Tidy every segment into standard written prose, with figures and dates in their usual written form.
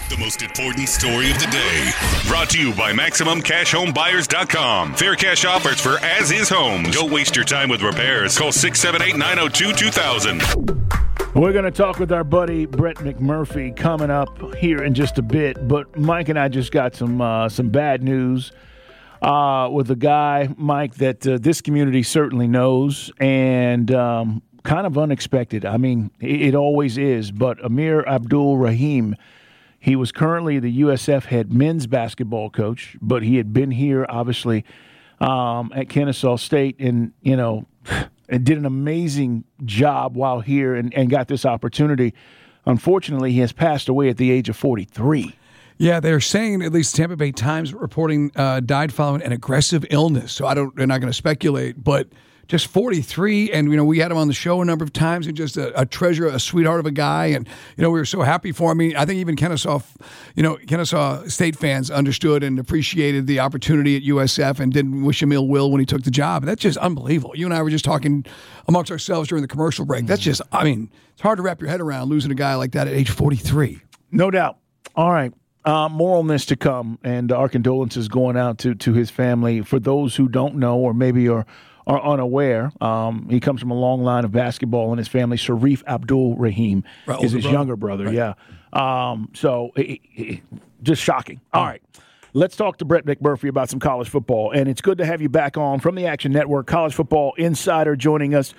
The most important story of the day. Brought to you by MaximumCashHomeBuyers.com. Fair cash offers for as-is homes. Don't waste your time with repairs. Call 678-902-2000. We're going to talk with our buddy Brett McMurphy coming up here in just a bit. But Mike and I just got some bad news with a guy, Mike, that this community certainly knows and kind of unexpected. I mean, it always is. But Amir Abdul-Rahim, he was currently the USF head men's basketball coach, but he had been here, obviously, at Kennesaw State and did an amazing job while here and got this opportunity. Unfortunately, he has passed away at the age of 43. Yeah, they're saying, at least Tampa Bay Times reporting, died following an aggressive illness. So they're not going to speculate, but just 43, and we had him on the show a number of times, and just a treasure, a sweetheart of a guy, and we were so happy for him. I mean, I think even Kennesaw State fans understood and appreciated the opportunity at USF and didn't wish him ill will when he took the job. And that's just unbelievable. You and I were just talking amongst ourselves during the commercial break. That's just, it's hard to wrap your head around losing a guy like that at age 43. No doubt. All right. More on this to come, and our condolences going out to his family. For those who don't know or maybe are unaware, he comes from a long line of basketball in his family. Sharif Abdul-Rahim is his younger brother, right. Yeah. So just shocking. All right. Let's talk to Brett McMurphy about some college football, and it's good to have you back on from the Action Network, College Football Insider joining us.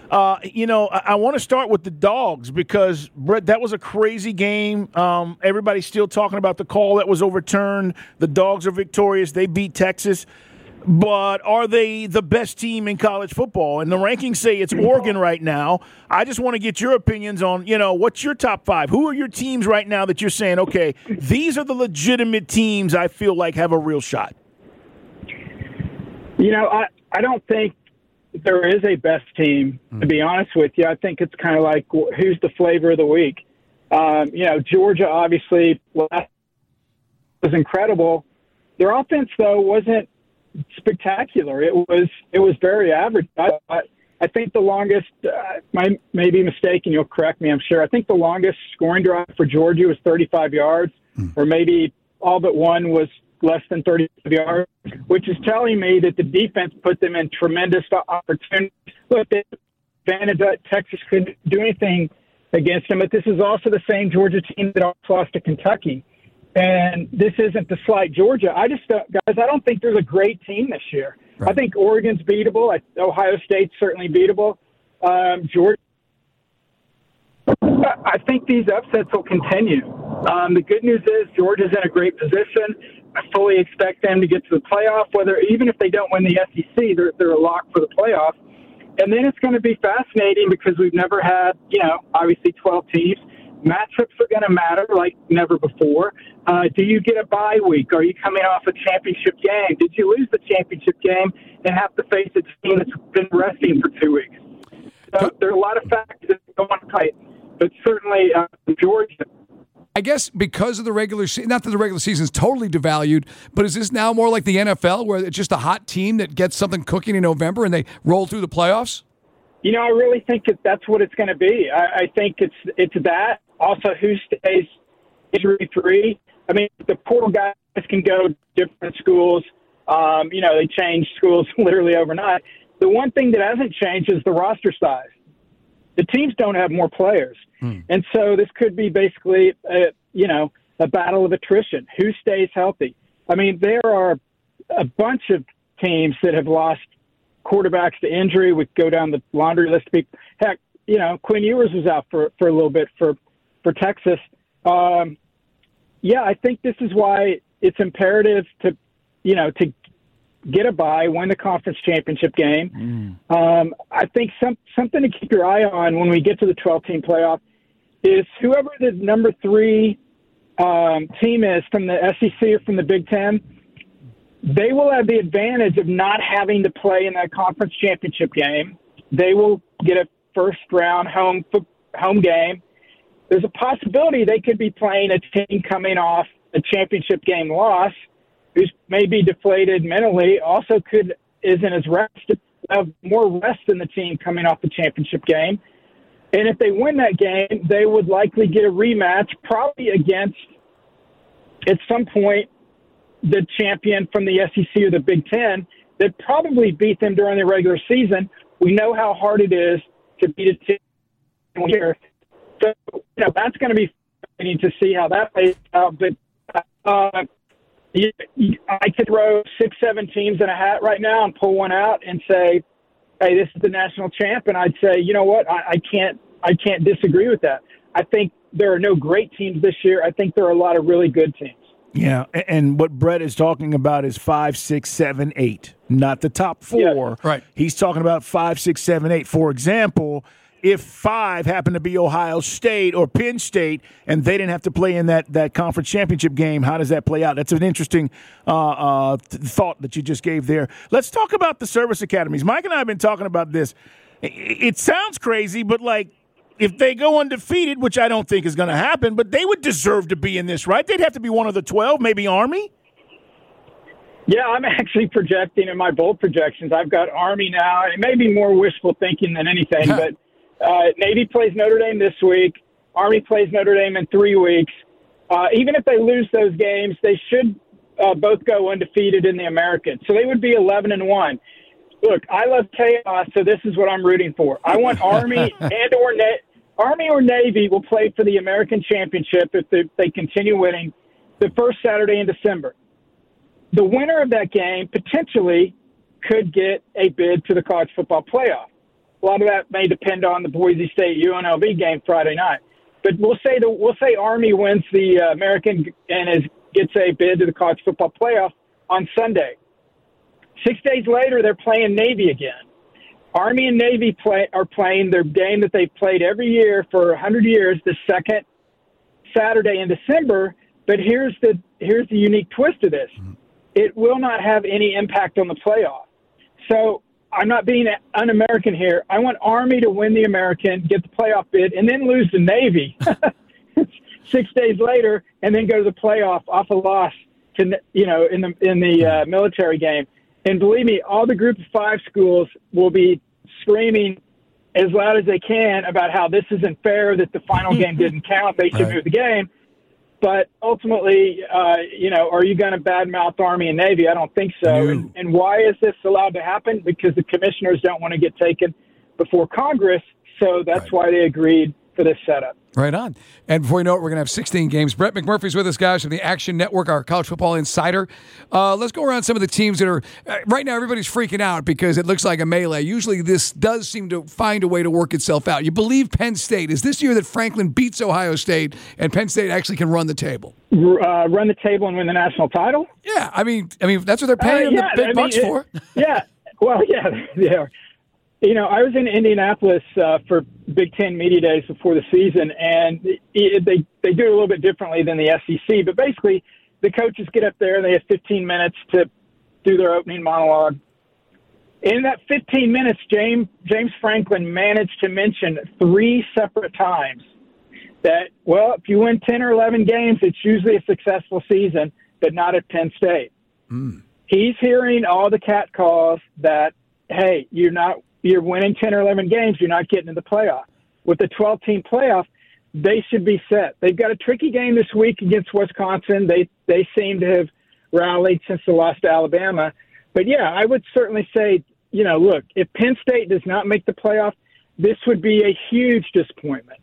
I want to start with the Dogs because, Brett, that was a crazy game. Everybody's still talking about the call that was overturned. The Dogs are victorious. They beat Texas. But are they the best team in college football? And the rankings say it's Oregon right now. I just want to get your opinions on, what's your top five? Who are your teams right now that you're saying, okay, these are the legitimate teams I feel like have a real shot? I don't think there is a best team, to be honest with you. I think it's kind of like who's the flavor of the week. Georgia obviously was incredible. Their offense, though, wasn't spectacular. It was very average. I think the longest, I may be mistaken, you'll correct me, I'm sure. I think the longest scoring drive for Georgia was 35 yards, or maybe all but one was less than 35 yards, which is telling me that the defense put them in tremendous opportunities. Look, the advantage that Texas couldn't do anything against them, but this is also the same Georgia team that also lost to Kentucky. And this isn't to slight Georgia. I don't think there's a great team this year. Right. I think Oregon's beatable. Ohio State's certainly beatable. Georgia. I think these upsets will continue. The good news is Georgia's in a great position. I fully expect them to get to the playoff. Even if they don't win the SEC, they're a lock for the playoff. And then it's going to be fascinating because we've never had, obviously 12 teams. Matchups are going to matter like never before. Do you get a bye week? Are you coming off a championship game? Did you lose the championship game and have to face a team that's been resting for 2 weeks? So there are a lot of factors that go on tight, but certainly Georgia. I guess because of the regular season, not that the regular season is totally devalued, but is this now more like the NFL where it's just a hot team that gets something cooking in November and they roll through the playoffs? I really think that's what it's going to be. I think it's that. Also, who stays injury-free? I mean, the poor guys can go to different schools. They change schools literally overnight. The one thing that hasn't changed is the roster size. The teams don't have more players. And so this could be basically, a battle of attrition. Who stays healthy? I mean, there are a bunch of teams that have lost quarterbacks to injury. We go down the laundry list of people. Heck, Quinn Ewers was out for a little bit for Texas. I think this is why it's imperative to get a bye, win the conference championship game. I think something to keep your eye on when we get to the 12-team playoff is whoever the number 3 team is from the SEC or from the Big Ten, they will have the advantage of not having to play in that conference championship game. They will get a first-round home game. There's a possibility they could be playing a team coming off a championship game loss, who's maybe deflated mentally, also isn't as rested, have more rest than the team coming off the championship game. And if they win that game, they would likely get a rematch, probably against at some point, the champion from the SEC or the Big Ten that probably beat them during the regular season. We know how hard it is to beat a team here. So, that's going to be fascinating to see how that plays out. But I could throw 6-7 teams in a hat right now and pull one out and say, hey, this is the national champ. And I'd say, you know what? I can't disagree with that. I think there are no great teams this year. I think there are a lot of really good teams. Yeah, and what Brett is talking about is 5, 6, 7, 8, not the top 4. Yeah, right. He's talking about 5, 6, 7, 8. For example, if 5 happened to be Ohio State or Penn State and they didn't have to play in that conference championship game, how does that play out? That's an interesting thought that you just gave there. Let's talk about the service academies. Mike and I have been talking about this. It sounds crazy, but if they go undefeated, which I don't think is going to happen, but they would deserve to be in this, right? They'd have to be one of the 12, maybe Army? Yeah, I'm actually projecting in my bold projections. I've got Army now. It may be more wishful thinking than anything, but Navy plays Notre Dame this week. Army plays Notre Dame in 3 weeks. Even if they lose those games, they should both go undefeated in the American. So they would be 11-1. Look, I love chaos, so this is what I'm rooting for. I want Army Army or Navy will play for the American Championship if they continue winning the first Saturday in December. The winner of that game potentially could get a bid to the college football playoff. A lot of that may depend on the Boise State UNLV game Friday night. But we'll say Army wins the American and gets a bid to the college football playoff on Sunday. 6 days later, they're playing Navy again. Army and Navy are playing their game that they've played every year for 100 years, the second Saturday in December. But here's the unique twist to this. It will not have any impact on the playoff. So I'm not being un-American here. I want Army to win the American, get the playoff bid, and then lose to Navy 6 days later, and then go to the playoff off a loss to in the military game. And believe me, all the Group of 5 schools will be screaming as loud as they can about how this isn't fair, that the final game didn't count, they should move the game. But ultimately, are you going to badmouth Army and Navy? I don't think so. No. And why is this allowed to happen? Because the commissioners don't want to get taken before Congress, so that's why they agreed for this setup. Right on. And before you know it, we're going to have 16 games. Brett McMurphy's with us, guys, from the Action Network, our college football insider. Let's go around some of the teams that are right now. Everybody's freaking out because it looks like a melee. Usually this does seem to find a way to work itself out. You believe Penn State. Is this year that Franklin beats Ohio State and Penn State actually can run the table? Run the table and win the national title? Yeah. I mean that's what they're paying the big bucks for. Yeah. Well, yeah, they are. I was in Indianapolis for Big Ten Media Days before the season, and they do it a little bit differently than the SEC. But basically, the coaches get up there, and they have 15 minutes to do their opening monologue. In that 15 minutes, James Franklin managed to mention 3 separate times that, well, if you win 10 or 11 games, it's usually a successful season, but not at Penn State. He's hearing all the cat calls that, hey, you're winning 10 or 11 games, you're not getting in the playoff. With the 12-team playoff, they should be set. They've got a tricky game this week against Wisconsin. They seem to have rallied since the loss to Alabama. But, yeah, I would certainly say, look, if Penn State does not make the playoff, this would be a huge disappointment,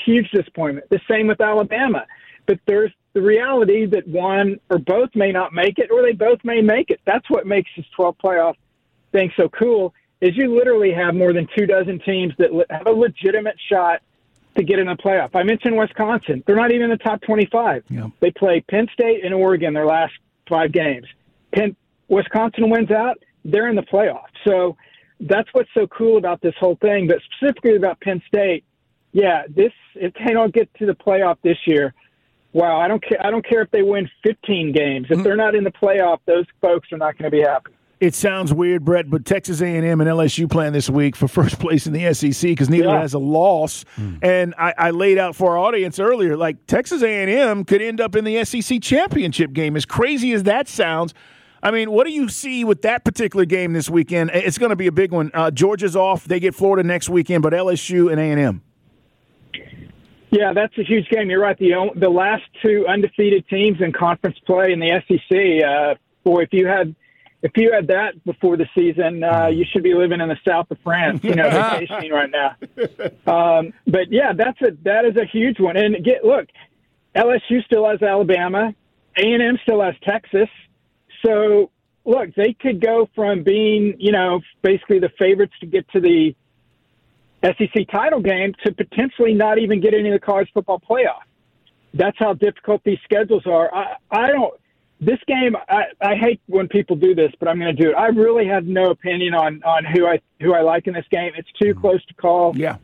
The same with Alabama. But there's the reality that one or both may not make it, or they both may make it. That's what makes this 12 playoff thing so cool, is you literally have more than 24 teams that have a legitimate shot to get in the playoff. I mentioned Wisconsin. They're not even in the top 25. Yeah. They play Penn State and Oregon their last 5 games. Wisconsin wins out, they're in the playoff. So that's what's so cool about this whole thing. But specifically about Penn State, if they don't get to the playoff this year, wow, I don't care if they win 15 games. If they're not in the playoff, those folks are not going to be happy. It sounds weird, Brett, but Texas A&M and LSU playing this week for first place in the SEC because neither has a loss. And I laid out for our audience earlier, Texas A&M could end up in the SEC championship game. As crazy as that sounds, I mean, what do you see with that particular game this weekend? It's going to be a big one. Georgia's off. They get Florida next weekend, but LSU and A&M. Yeah, that's a huge game. You're right. The last two undefeated teams in conference play in the SEC. Boy, if you had that before the season, you should be living in the south of France, vacationing right now. But yeah, that is a huge one. And look, LSU still has Alabama, A&M still has Texas. So look, they could go from being, basically the favorites to get to the SEC title game to potentially not even get into the college football playoff. That's how difficult these schedules are. This game, I hate when people do this, but I'm going to do it. I really have no opinion on who I like in this game. It's too close to call. Yeah.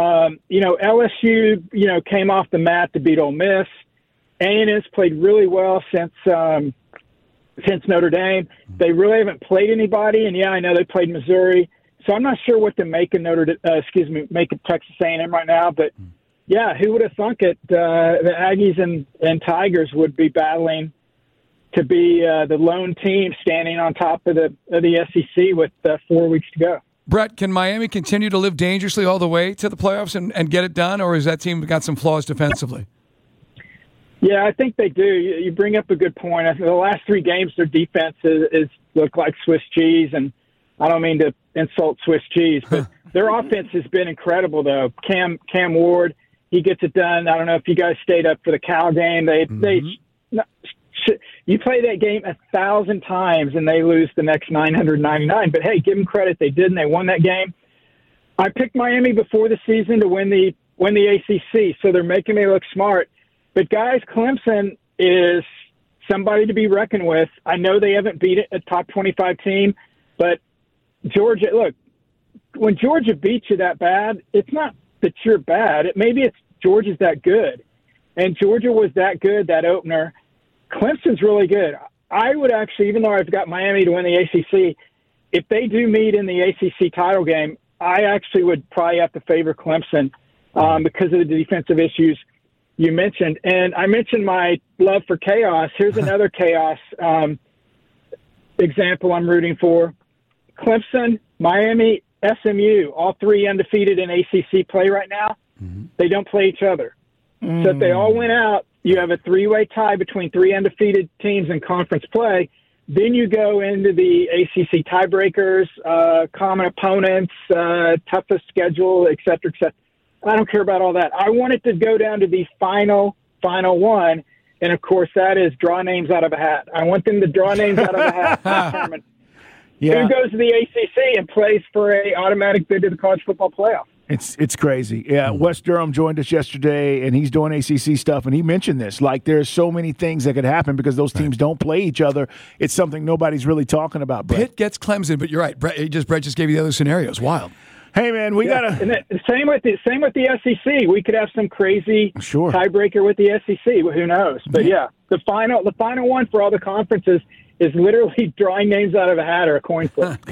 LSU, came off the mat to beat Ole Miss. A&M's played really well since Notre Dame. They really haven't played anybody, and I know they played Missouri. So I'm not sure what to make of make of Texas A&M right now, but yeah, who would have thunk it? The Aggies and Tigers would be battling to be the lone team standing on top of the SEC with 4 weeks to go. Brett, can Miami continue to live dangerously all the way to the playoffs and get it done, or has that team got some flaws defensively? Yeah, I think they do. You bring up a good point. I think the last 3 games, their defense is looked like Swiss cheese, and I don't mean to insult Swiss cheese, but their offense has been incredible, though. Cam Ward, he gets it done. I don't know if you guys stayed up for the Cal game. You play that game 1,000 times and they lose the next 999. But hey, give them credit. They did, and they won that game. I picked Miami before the season to win the ACC, so they're making me look smart. But guys, Clemson is somebody to be reckoned with. I know they haven't beat a top 25 team, but Georgia, look, when Georgia beats you that bad, it's not that you're bad. Maybe it's Georgia's that good. And Georgia was that good, that opener. Clemson's really good. I would actually, even though I've got Miami to win the ACC, if they do meet in the ACC title game, I actually would probably have to favor Clemson because of the defensive issues you mentioned. And I mentioned my love for chaos. Here's another chaos example I'm rooting for. Clemson, Miami, SMU, all 3 undefeated in ACC play right now. Mm-hmm. They don't play each other. So if they all went out, you have a 3-way tie between 3 undefeated teams in conference play. Then you go into the ACC tiebreakers, common opponents, toughest schedule, et cetera, et cetera. I don't care about all that. I want it to go down to the final one, and, of course, that is draw names out of a hat. I want them to draw names out of a hat to determine who goes to the ACC and plays for a automatic bid to the college football playoff. It's crazy. Yeah, Wes Durham joined us yesterday, and he's doing ACC stuff, and he mentioned this. Like, there's so many things that could happen because those teams don't play each other. It's something nobody's really talking about, Brett. Pitt gets Clemson, but you're right. Brett just gave you the other scenarios. Wild. Hey, man, we got to – And same with the SEC. We could have some crazy tiebreaker with the SEC. Who knows? But, the final one for all the conferences is literally drawing names out of a hat or a coin flip.